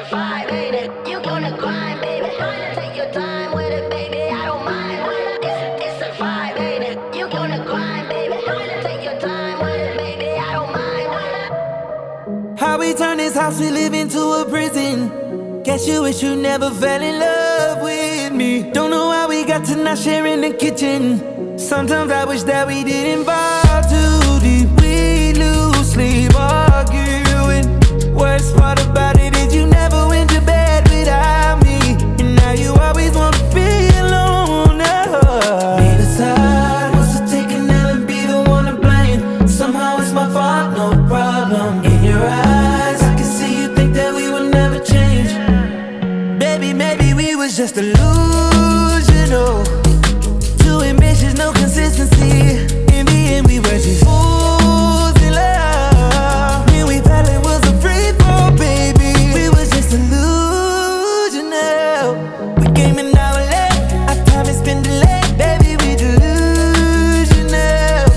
vibe, ain't it? You gonna grind, baby. Take your time with it, baby. I don't mind. It's a vibe, ain't it? You gonna grind, baby. Take your time with it, baby. I don't mind. How we turn this house we live into a prison. Guess you wish you never fell in love with me. Don't know how we got to not sharing the kitchen. Sometimes I wish that we didn't fall too deep. We lose sleep arguing. Worst part about it is you never went to bed without me. And now you always wanna be alone. Neither side wants to take an L and be the one to blame. Somehow it's my fault, no problem. In your eyes, I can see you think that we would never change. Baby, maybe we was just delusional. Too ambitious, no consistency. In the end, we were just fools in love. When we fell, it was a free fall, baby. We was just delusional. We came in our late, our time has been delayed, baby. We delusional,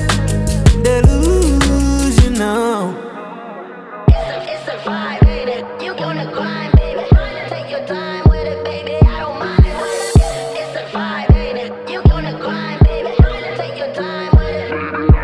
delusional. It's a vibe, ain't it? You gonna grind, baby. Take your time with it, baby. I don't mind. It's a vibe, ain't it? You gonna grind, baby. Take your time with it.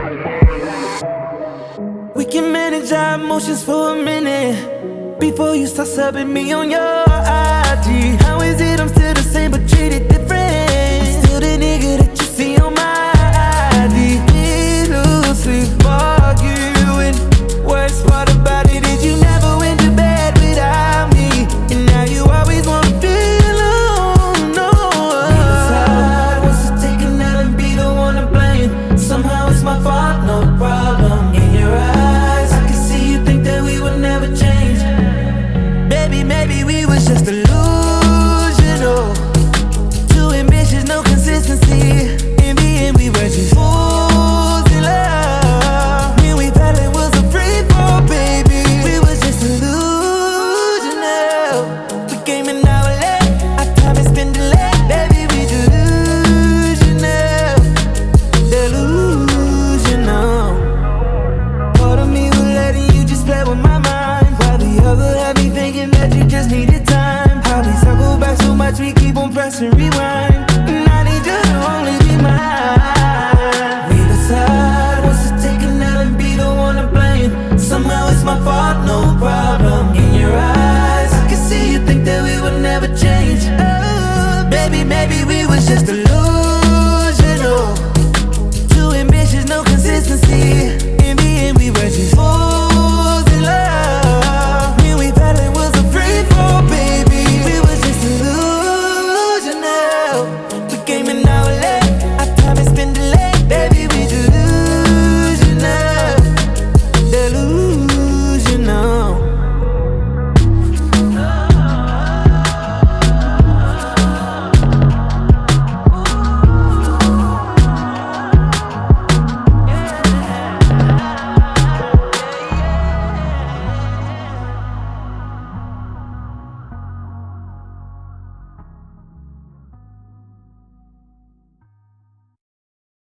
We can manage our emotions for a minute before you start subbing me on your IG. How is it I'm still the same but treated different? Still the nigga that you see on my ID. We lose sleep arguing. Worst part about it is you never went to bed without me. And now you always wanna be alone. No. Neither side wants to take an L and be the one to blame. Somehow it's my fault, no problem. In your eyes, I can see you think that we would never change. Baby, maybe we was just delusional. Too ambitious, no consistency. In the end, we were just fools in love. When we fell, it was a free fall, baby. We was just delusional. We came in our late, our time has been delayed, baby. We delusional, delusional. Part of me was letting you just play with my mind, while the other had me thinking that you just needed time. How we circle back so much, we keep on pressing rewind.